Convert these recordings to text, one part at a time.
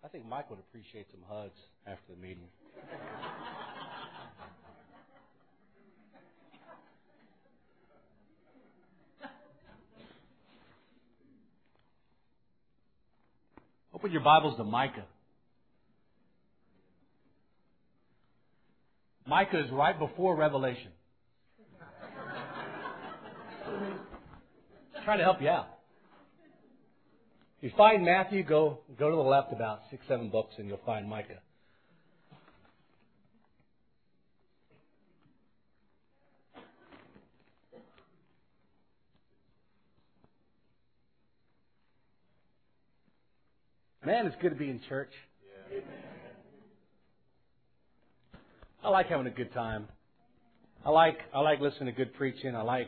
I think Mike would appreciate some hugs after the meeting. Open your Bibles to Micah. Micah is right before Revelation. Trying to help you out. If you find Matthew, go to the left about 6-7 books and you'll find Micah. Man, it's good to be in church. Yeah. I like having a good time. I like listening to good preaching. I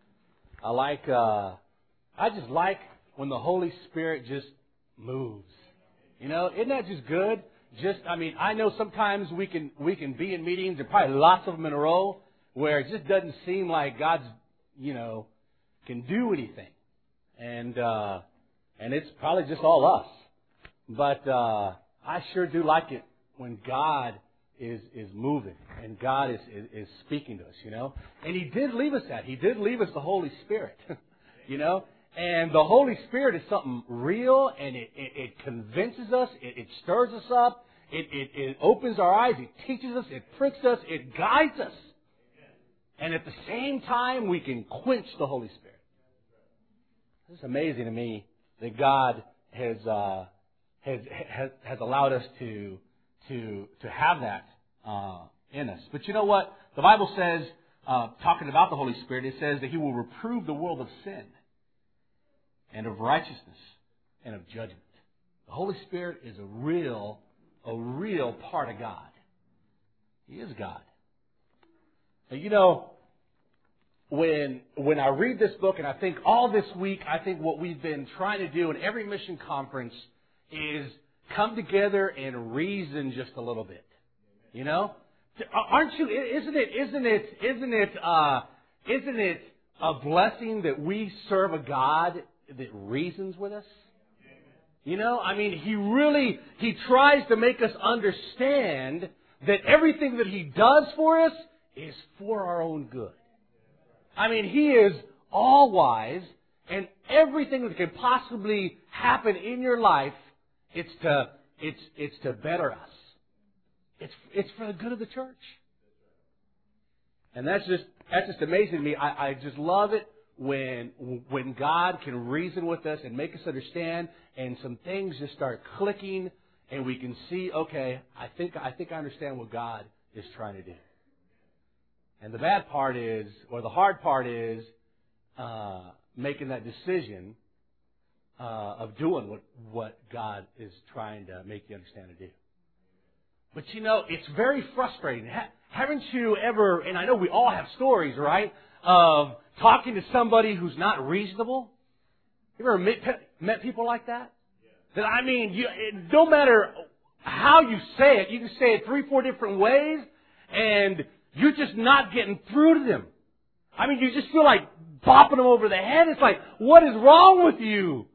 just like when the Holy Spirit just moves. You know, isn't that just good? I know sometimes we can be in meetings, and probably lots of them in a row, where it just doesn't seem like God's, can do anything. And it's probably just all us. But I sure do like it when God is moving and God is speaking to us, And He did leave us that. He did leave us the Holy Spirit, And the Holy Spirit is something real, and it convinces us, it stirs us up, it opens our eyes, it teaches us, it pricks us, it guides us. And at the same time, we can quench the Holy Spirit. It's amazing to me that God has allowed us to have that in us. But you know what? The Bible says, talking about the Holy Spirit, it says that He will reprove the world of sin and of righteousness and of judgment. The Holy Spirit is a real part of God. He is God. And when I read this book, and I think all this week, I think what we've been trying to do in every mission conference is come together and reason just a little bit. Aren't you? Isn't it a blessing that we serve a God that reasons with us? He tries to make us understand that everything that He does for us is for our own good. He is all wise, and everything that can possibly happen in your life, it's to better us. It's for the good of the church. And that's just amazing to me. I just love it when God can reason with us and make us understand, and some things just start clicking, and we can see, okay, I think I understand what God is trying to do. And the bad part is, or the hard part is, making that decision of doing what God is trying to make you understand to do. But it's very frustrating. Haven't you ever, and I know we all have stories, right, of talking to somebody who's not reasonable? You ever met people like that? No matter how you say it, you can say it 3-4 different ways, and you're just not getting through to them. You just feel like bopping them over the head. It's like, what is wrong with you?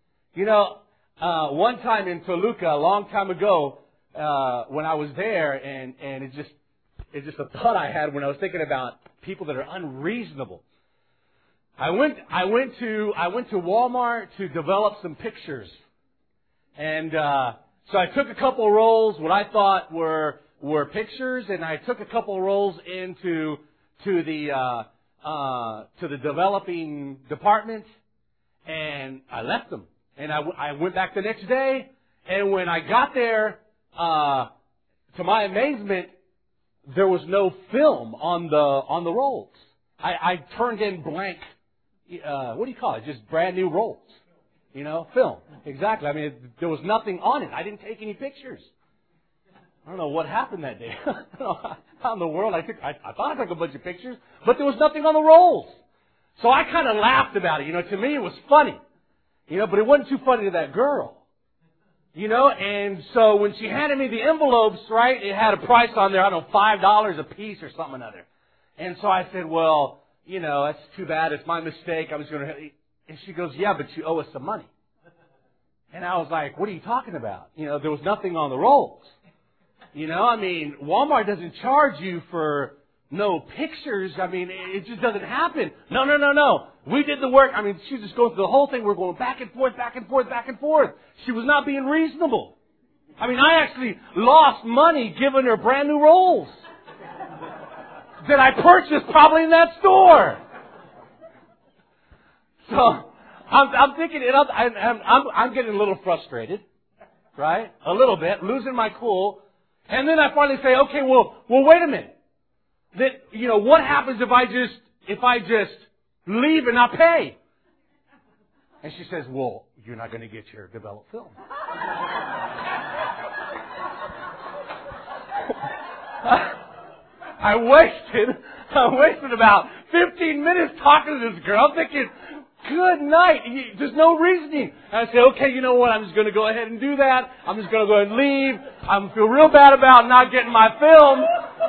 One time in Toluca, a long time ago, when I was there, and it's just a thought I had when I was thinking about people that are unreasonable. I went to Walmart to develop some pictures, and so I took a couple of rolls, what I thought were pictures, and I took a couple of rolls into the developing department, and I left them. And I went back the next day, and when I got there, to my amazement, there was no film on the rolls. I turned in blank. What do you call it? Just brand new rolls. Film. Exactly. There was nothing on it. I didn't take any pictures. I don't know what happened that day. I don't know how in the world I thought I took a bunch of pictures, but there was nothing on the rolls. So I kind of laughed about it. To me it was funny. But it wasn't too funny to that girl. And so when she handed me the envelopes, right, it had a price on there, I don't know, $5 a piece or something or another. And so I said, well, that's too bad. It's my mistake. I was going to... And she goes, yeah, but you owe us some money. And I was like, what are you talking about? There was nothing on the rolls. Walmart doesn't charge you for no pictures. It just doesn't happen. No. We did the work. She was just going through the whole thing. We're going back and forth, back and forth, back and forth. She was not being reasonable. I actually lost money giving her brand new rolls that I purchased probably in that store. So I'm thinking, I'm getting a little frustrated, right? A little bit, losing my cool. And then I finally say, okay, well, wait a minute. What happens if I just leave and not pay? And she says, well, you're not going to get your developed film. I wasted about 15 minutes talking to this girl. I'm thinking, good night. There's no reasoning. And I say, okay, you know what? I'm just going to go ahead and do that. I'm just going to go ahead and leave. I feel real bad about not getting my film.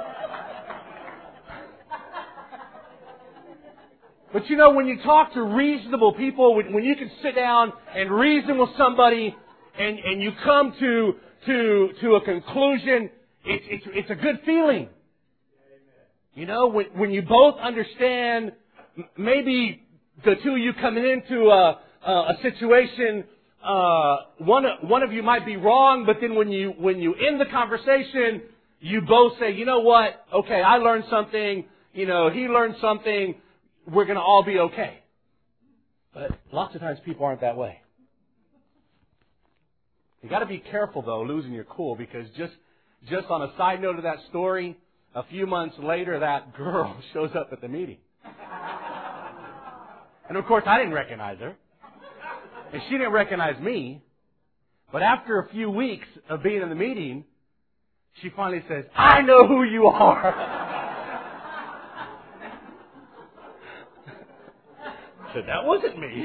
But when you talk to reasonable people, when you can sit down and reason with somebody and you come to a conclusion, it's a good feeling. When you both understand, maybe the two of you coming into a situation, one of you might be wrong, but then when you end the conversation, you both say, you know what? Okay, I learned something. He learned something. We're going to all be okay. But lots of times people aren't that way. You got to be careful though, losing your cool, because just on a side note of that story, a few months later, that girl shows up at the meeting. And of course, I didn't recognize her. And she didn't recognize me. But after a few weeks of being in the meeting, she finally says, I know who you are. I said, that wasn't me.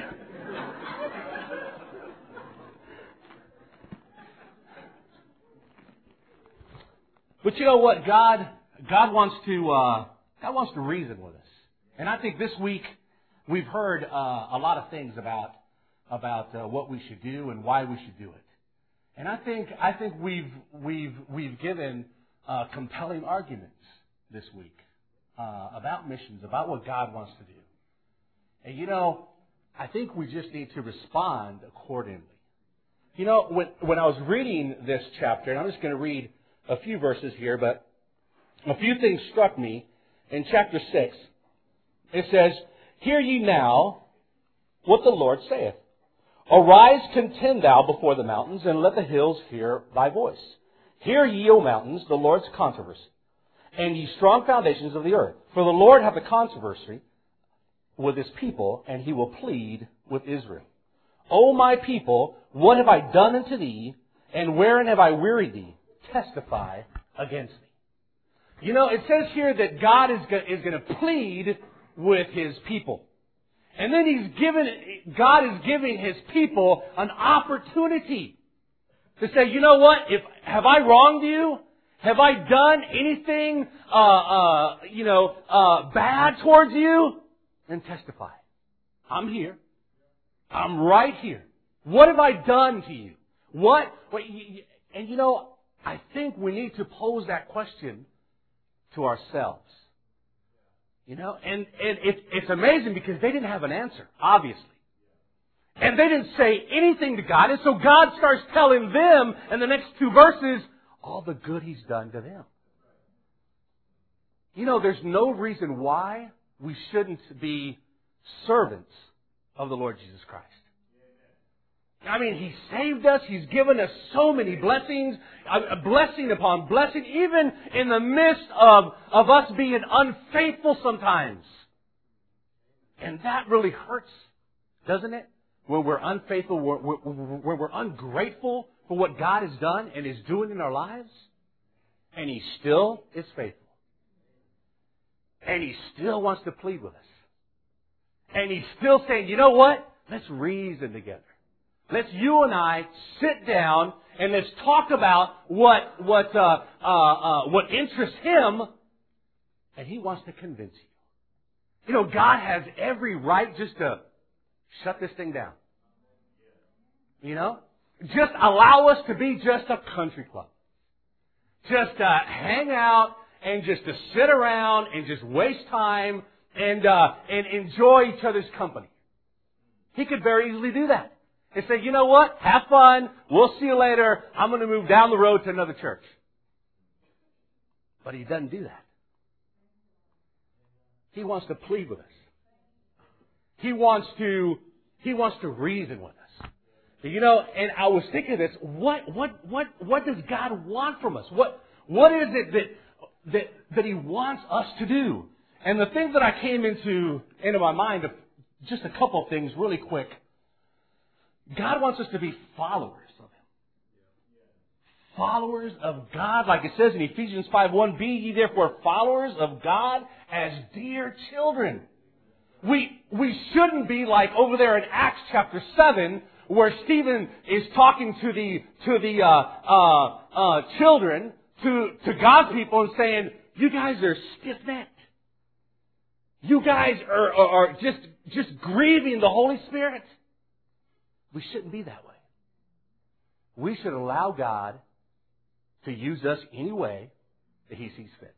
But you know what? God wants to reason with us. And I think this week we've heard a lot of things about what we should do and why we should do it. And I think we've given compelling arguments this week about missions, about what God wants to do. And I think we just need to respond accordingly. When I was reading this chapter, and I'm just going to read a few verses here, but a few things struck me in chapter 6. It says, hear ye now what the Lord saith. Arise, contend thou before the mountains, and let the hills hear thy voice. Hear ye, O mountains, the Lord's controversy, and ye strong foundations of the earth. For the Lord hath a controversy with his people, and he will plead with Israel. O my people, what have I done unto thee, and wherein have I wearied thee? Testify against me. It says here that God is going to plead with his people. And then God is giving his people an opportunity to say, you know what? Have I wronged you? Have I done anything, bad towards you? Then testify. I'm here. I'm right here. What have I done to you? And I think we need to pose that question to ourselves. And it's amazing because they didn't have an answer, obviously. And they didn't say anything to God. And so God starts telling them in the next two verses all the good he's done to them. There's no reason why we shouldn't be servants of the Lord Jesus Christ. He saved us. He's given us so many blessings, a blessing upon blessing, even in the midst of us being unfaithful sometimes. And that really hurts, doesn't it? When we're unfaithful, when we're ungrateful for what God has done and is doing in our lives. And He still is faithful. And He still wants to plead with us. And He's still saying, you know what? Let's reason together. Let's you and I sit down and let's talk about what interests Him, and He wants to convince you. God has every right just to shut this thing down. just allow us to be just a country club. Just hang out and just to sit around and just waste time and enjoy each other's company. He could very easily do that. And say, you know what? Have fun. We'll see you later. I'm going to move down the road to another church. But He doesn't do that. He wants to plead with us. He wants to reason with us. You know, and I was thinking of this, what does God want from us? What is it that He wants us to do? And the things that I came into my mind, just a couple of things really quick. God wants us to be followers of Him. Followers of God, like it says in Ephesians 5:1, be ye therefore followers of God as dear children. We shouldn't be like over there in Acts chapter 7, where Stephen is talking to the children, to God's people, and saying, "You guys are stiff-necked. You guys are just grieving the Holy Spirit." We shouldn't be that way. We should allow God to use us any way that He sees fit.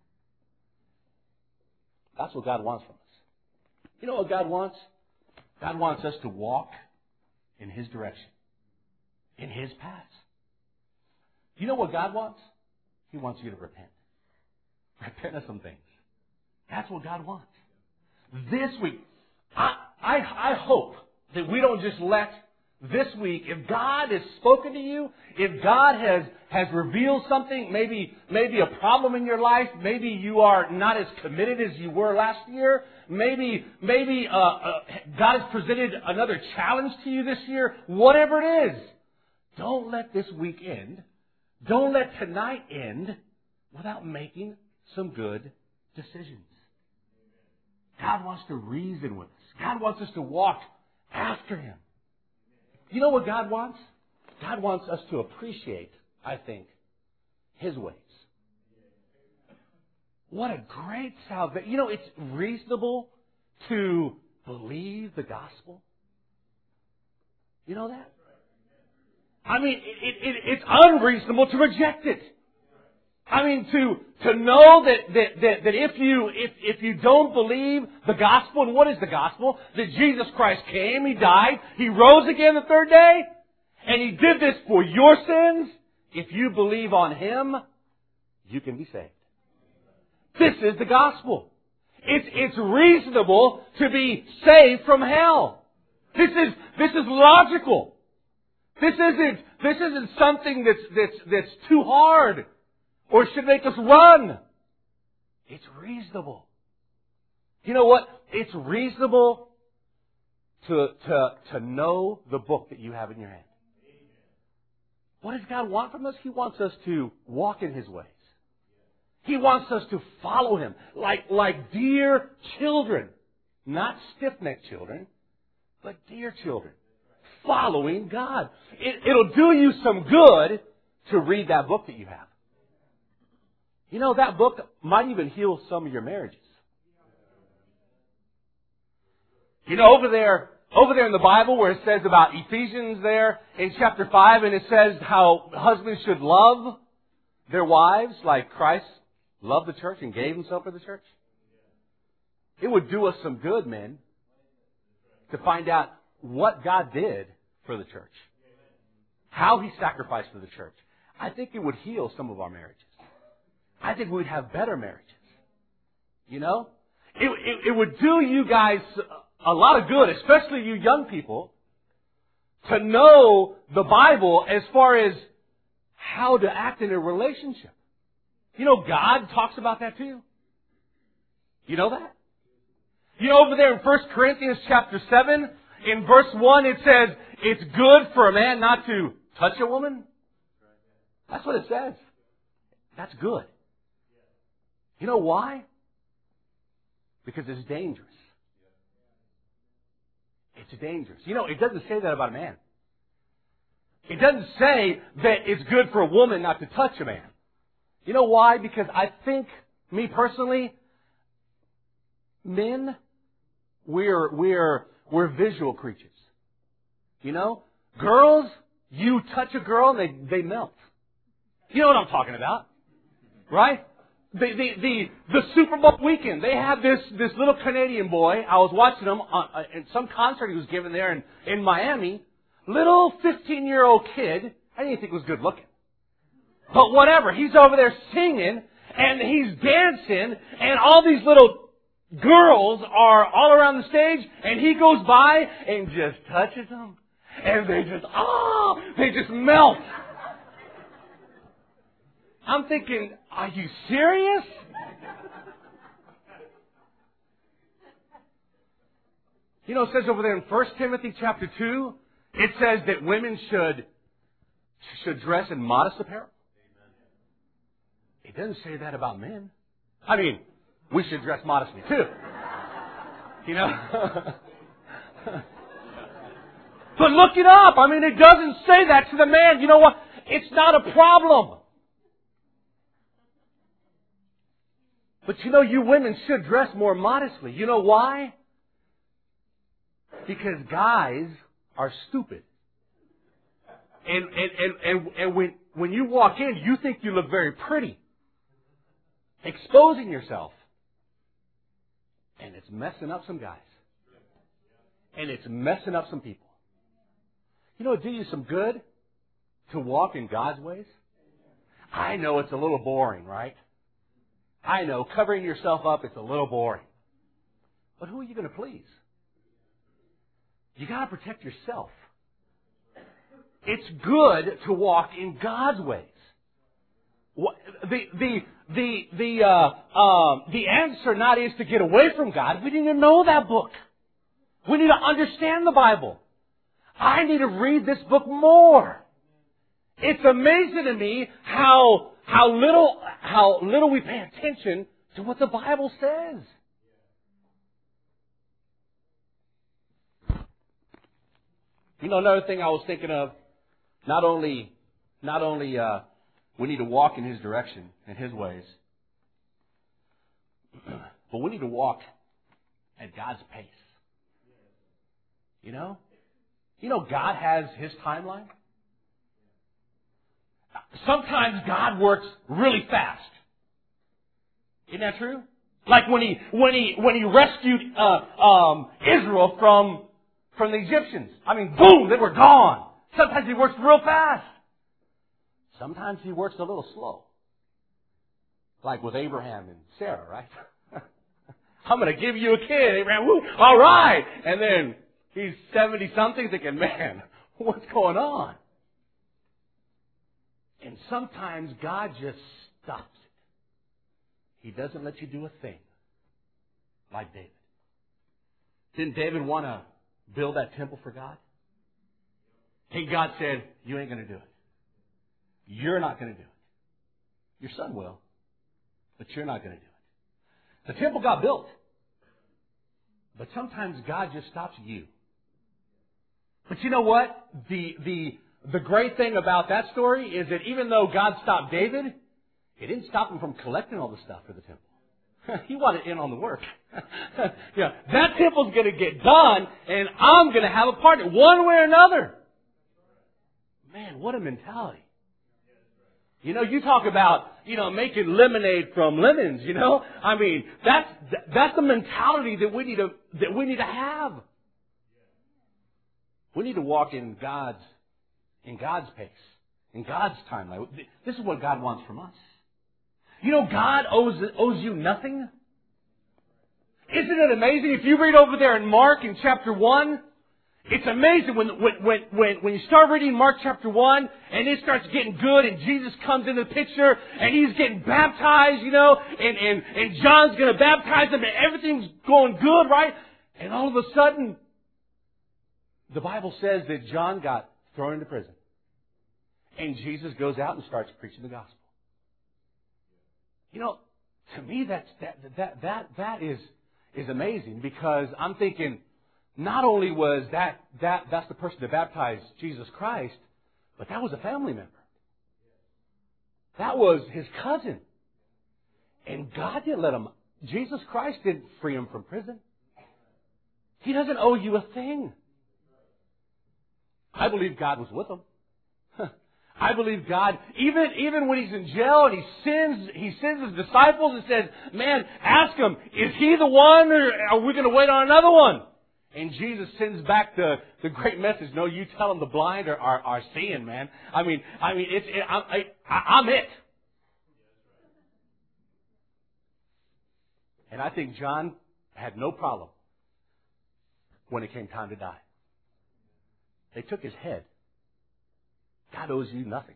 That's what God wants from us. You know what God wants? God wants us to walk in His direction, in His paths. You know what God wants? He wants you to repent. Repent of some things. That's what God wants. This week, I hope that we don't just let this week, if God has spoken to you, if God has revealed something, maybe a problem in your life, maybe you are not as committed as you were last year, maybe God has presented another challenge to you this year, whatever it is, don't let this week end, don't let tonight end without making some good decisions. God wants to reason with us. God wants us to walk after Him. You know what God wants? God wants us to appreciate, I think, His ways. What a great salvation. You know, it's reasonable to believe the gospel. You know that? I mean, it's unreasonable to reject it. I mean, to know that if you don't believe the gospel, and what is the gospel? That Jesus Christ came, He died, He rose again the third day, and He did this for your sins. If you believe on Him, you can be saved. This is the gospel. It's reasonable to be saved from hell. This is logical. This isn't something that's too hard or should make us run. It's reasonable. You know what? It's reasonable to know the book that you have in your hand. What does God want from us? He wants us to walk in His ways. He wants us to follow Him like dear children. Not stiff-necked children, but dear children. Following God. It'll do you some good to read that book that you have. You know, that book might even heal some of your marriages. You know, over there in the Bible where it says about Ephesians there in chapter 5, and it says how husbands should love their wives like Christ loved the church and gave Himself for the church. It would do us some good, men, to find out what God did for the church. How He sacrificed for the church. I think it would heal some of our marriages. I think we'd have better marriages. You know? It would do you guys a lot of good, especially you young people, to know the Bible as far as how to act in a relationship. You know, God talks about that too. You know that? You know, over there in 1 Corinthians chapter 7, in verse 1, it says, it's good for a man not to touch a woman. That's what it says. That's good. You know why? Because it's dangerous. It's dangerous. You know, it doesn't say that about a man. It doesn't say that it's good for a woman not to touch a man. You know why? Because I think, me personally, men, we're visual creatures. You know? Girls, You touch a girl and they melt. You know what I'm talking about, right? The Super Bowl weekend, they had this little Canadian boy. I was watching him in some concert he was giving there in Miami. Little 15-year-old kid. I didn't think he was good looking. But whatever. He's over there singing and he's dancing and all these little girls are all around the stage and he goes by and just touches them. And they just melt. I'm thinking, are you serious? You know, it says over there in 1 Timothy chapter 2, it says that women should dress in modest apparel. It doesn't say that about men. I mean, we should dress modestly too. You know? But look it up. I mean, it doesn't say that to the man. You know what? It's not a problem. But you know, you women should dress more modestly. You know why? Because guys are stupid. And when you walk in, you think you look very pretty. Exposing yourself. And it's messing up some guys. And it's messing up some people. You know, it do you some good to walk in God's ways? I know it's a little boring, right? I know, covering yourself up, it's a little boring. But who are you going to please? You got to protect yourself. It's good to walk in God's ways. The answer not is to get away from God. We need to know that book. We need to understand the Bible. I need to read this book more. It's amazing to me how little we pay attention to what the Bible says. You know, another thing I was thinking of, not only we need to walk in His direction and His ways, but we need to walk at God's pace. You know? You know God has His timeline. Sometimes God works really fast. Isn't that true? Like when he rescued Israel from the Egyptians. I mean, boom, they were gone. Sometimes He works real fast. Sometimes He works a little slow. Like with Abraham and Sarah, right? I'm going to give you a kid, Abraham. Woo, all right. And then he's 70-something thinking, man, what's going on? And sometimes God just stops it. He doesn't let you do a thing. Like David. Didn't David want to build that temple for God? Hey, God said, you ain't going to do it. You're not going to do it. Your son will. But you're not going to do it. The temple got built. But sometimes God just stops you. But you know what? The great thing about that story is that even though God stopped David, it didn't stop him from collecting all the stuff for the temple. He wanted in on the work. Yeah, that temple's going to get done, and I'm going to have a part in it one way or another. Man, what a mentality. You know, you talk about, making lemonade from lemons, I mean, that's the mentality that we need to have. We need to walk in God's pace, in God's timeline. This is what God wants from us. You know, God owes you nothing. Isn't it amazing? If you read over there in Mark in chapter 1, it's amazing when you start reading Mark chapter 1 and it starts getting good and Jesus comes into the picture and He's getting baptized, and John's going to baptize him and everything's going good, right? And all of a sudden, the Bible says that John got thrown into prison. And Jesus goes out and starts preaching the gospel. To me, that is amazing, because I'm thinking, not only was that's the person that baptized Jesus Christ, but that was a family member. That was his cousin. And God didn't let him. Jesus Christ didn't free him from prison. He doesn't owe you a thing. I believe God was with him. I believe God, even when he's in jail and he sends his disciples and says, man, ask him, is he the one or are we going to wait on another one? And Jesus sends back the great message. No, you tell them the blind are seeing, man. I'm it. And I think John had no problem when it came time to die. They took his head. God owes you nothing.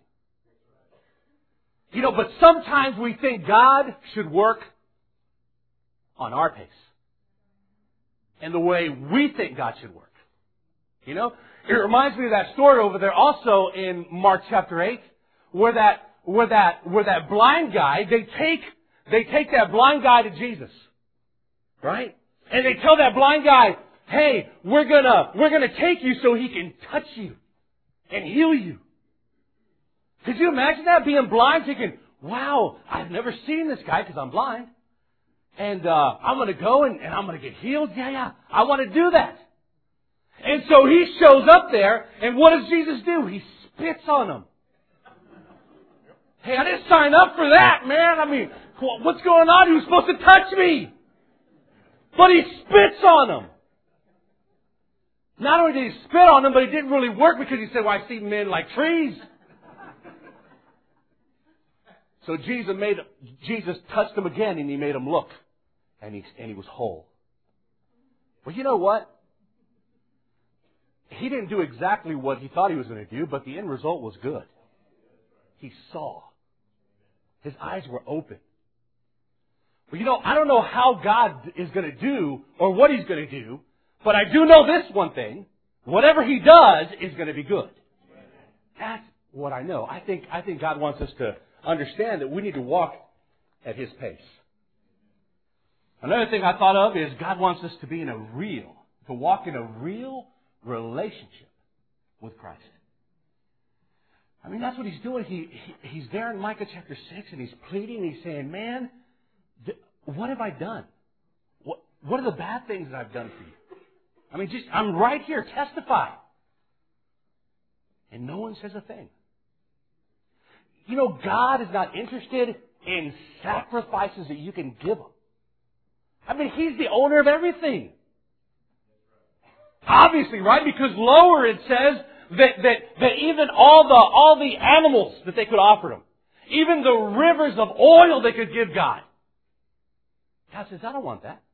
But sometimes we think God should work on our pace. And the way we think God should work. It reminds me of that story over there also in Mark chapter 8, where that blind guy, they take that blind guy to Jesus. Right? And they tell that blind guy, hey, we're gonna take you so he can touch you and heal you. Could you imagine that, being blind, thinking, wow, I've never seen this guy because I'm blind. And I'm going to go and I'm going to get healed. Yeah, I want to do that. And so he shows up there, and what does Jesus do? He spits on him. Hey, I didn't sign up for that, man. I mean, what's going on? He was supposed to touch me. But he spits on him. Not only did he spit on him, but it didn't really work because he said, well, I see men like trees. So Jesus touched him again, and he made him look. And he was whole. Well, you know what? He didn't do exactly what he thought he was going to do, but the end result was good. He saw. His eyes were open. Well, I don't know how God is going to do or what He's going to do, but I do know this one thing. Whatever He does is going to be good. That's what I know. I think God wants us to understand that we need to walk at His pace. Another thing I thought of is God wants us to walk in a real relationship with Christ. I mean, that's what He's doing. He's there in Micah chapter 6, and He's pleading, and He's saying, man, what have I done? What are the bad things that I've done for you? I mean, I'm right here, testify. And no one says a thing. God is not interested in sacrifices that you can give Him. I mean, He's the owner of everything. Obviously, right? Because lower it says that even all the animals that they could offer Him, even the rivers of oil they could give God. God says, I don't want that.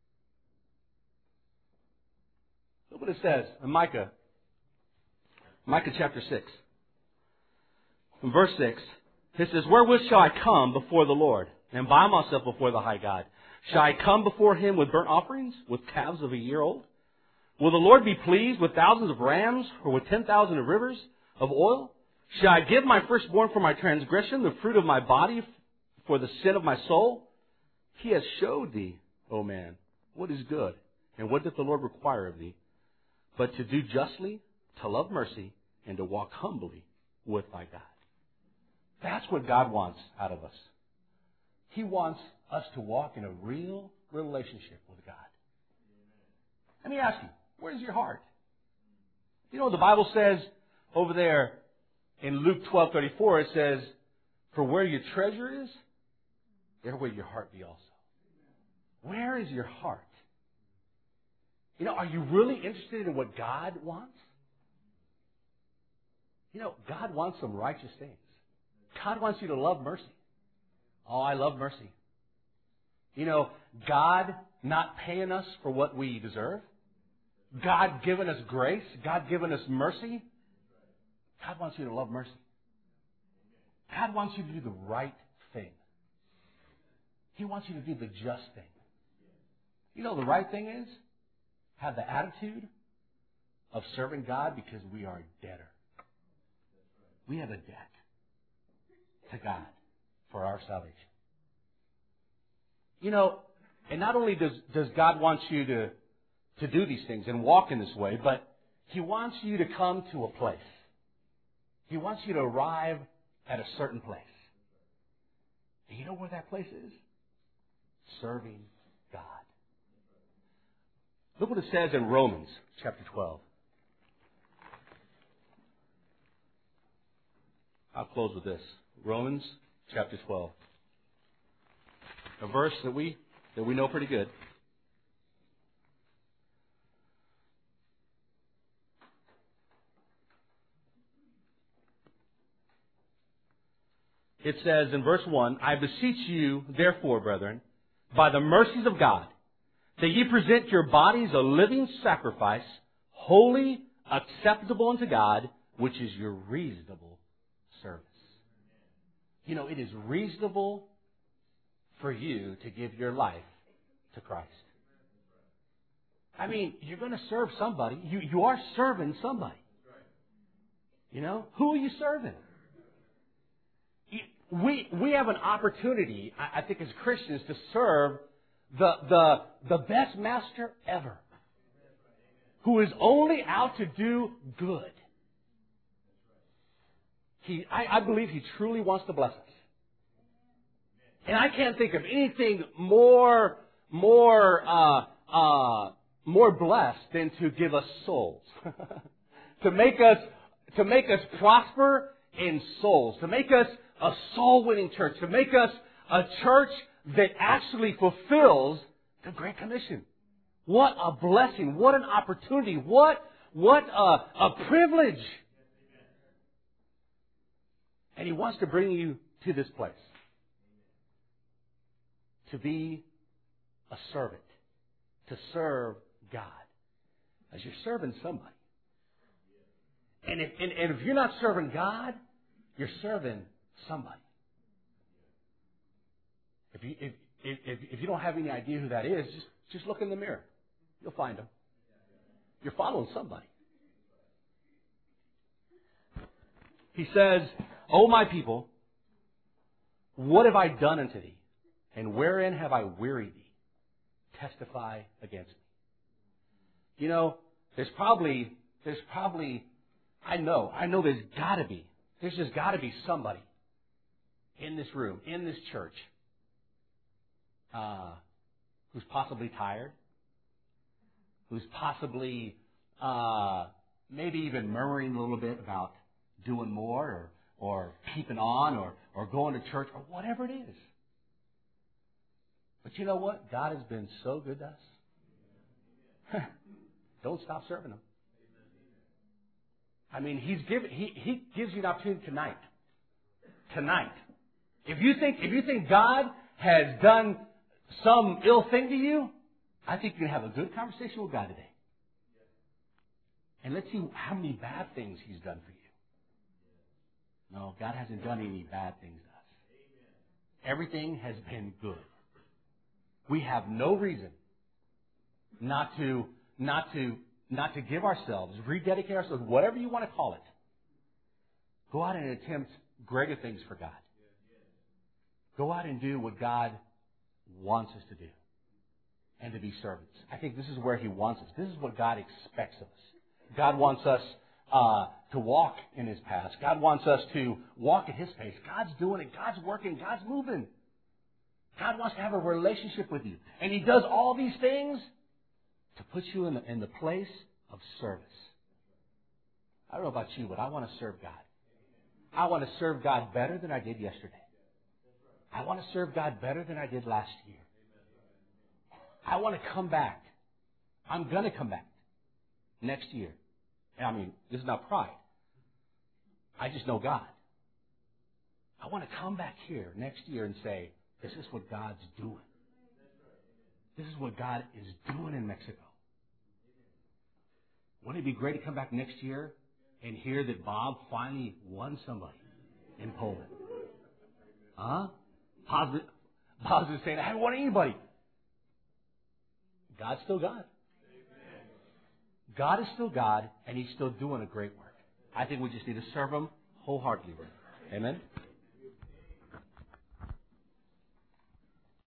Look what it says in Micah chapter 6. In verse 6, it says, wherewith shall I come before the Lord, and bow myself before the high God? Shall I come before Him with burnt offerings, with calves of a year old? Will the Lord be pleased with thousands of rams, or with 10,000 of rivers of oil? Shall I give my firstborn for my transgression, the fruit of my body for the sin of my soul? He has showed thee, O man, what is good, and what doth the Lord require of thee, but to do justly, to love mercy, and to walk humbly with thy God. That's what God wants out of us. He wants us to walk in a real relationship with God. Let me ask you, where's your heart? The Bible says over there in Luke 12:34, it says, for where your treasure is, there will your heart be also. Where is your heart? Are you really interested in what God wants? God wants some righteous things. God wants you to love mercy. Oh, I love mercy. God not paying us for what we deserve. God giving us grace. God giving us mercy. God wants you to love mercy. God wants you to do the right thing. He wants you to do the just thing. The right thing is have the attitude of serving God because we are a debtor. We have a debt to God for our salvation. And not only does God want you to do these things and walk in this way, but He wants you to come to a place. He wants you to arrive at a certain place. And you know where that place is? Serving God. Look what it says in Romans chapter 12. I'll close with this. Romans chapter 12. A verse that we know pretty good. It says in verse 1, I beseech you, therefore, brethren, by the mercies of God, that ye present your bodies a living sacrifice, holy, acceptable unto God, which is your reasonable service. You know, it is reasonable for you to give your life to Christ. I mean, you're going to serve somebody. You are serving somebody. You know, who are you serving? We have an opportunity, I think, as Christians, to serve the best master ever, who is only out to do good. I believe He truly wants to bless us. And I can't think of anything more blessed than to give us souls, to make us prosper in souls, to make us a soul-winning church, to make us a church that actually fulfills the Great Commission. What a blessing! What an opportunity! What a privilege! And He wants to bring you to this place. To be a servant. To serve God. As you're serving somebody. And if you're not serving God, you're serving somebody. If you don't have any idea who that is, just look in the mirror. You'll find him. You're following somebody. He says, O my people, what have I done unto thee? And wherein have I wearied thee? Testify against me. You know, there's probably, I know there's just got to be somebody in this room, in this church, who's possibly tired, who's possibly maybe even murmuring a little bit about doing more or keeping on or going to church or whatever it is. But you know what? God has been so good to us. Don't stop serving Him. I mean, He gives you an opportunity tonight. Tonight. If you think God has done some ill thing to you, I think you can have a good conversation with God today. And let's see how many bad things He's done for you. No, God hasn't done any bad things to us. Everything has been good. We have no reason not to give ourselves, rededicate ourselves, whatever you want to call it. Go out and attempt greater things for God. Go out and do what God wants us to do. And to be servants. I think this is where He wants us. This is what God expects of us. God wants us to walk in His paths. God wants us to walk at His pace. God's doing it. God's working. God's moving. God wants to have a relationship with you. And He does all these things to put you in the place of service. I don't know about you, but I want to serve God. I want to serve God better than I did yesterday. I want to serve God better than I did last year. I want to come back. I'm going to come back next year. I mean, this is not pride. I just know God. I want to come back here next year and say, this is what God's doing. This is what God is doing in Mexico. Wouldn't it be great to come back next year and hear that Bob finally won somebody in Poland? Huh? Bob's just saying, I haven't won anybody. God's still God. God is still God, and He's still doing a great work. I think we just need to serve Him wholeheartedly. Amen?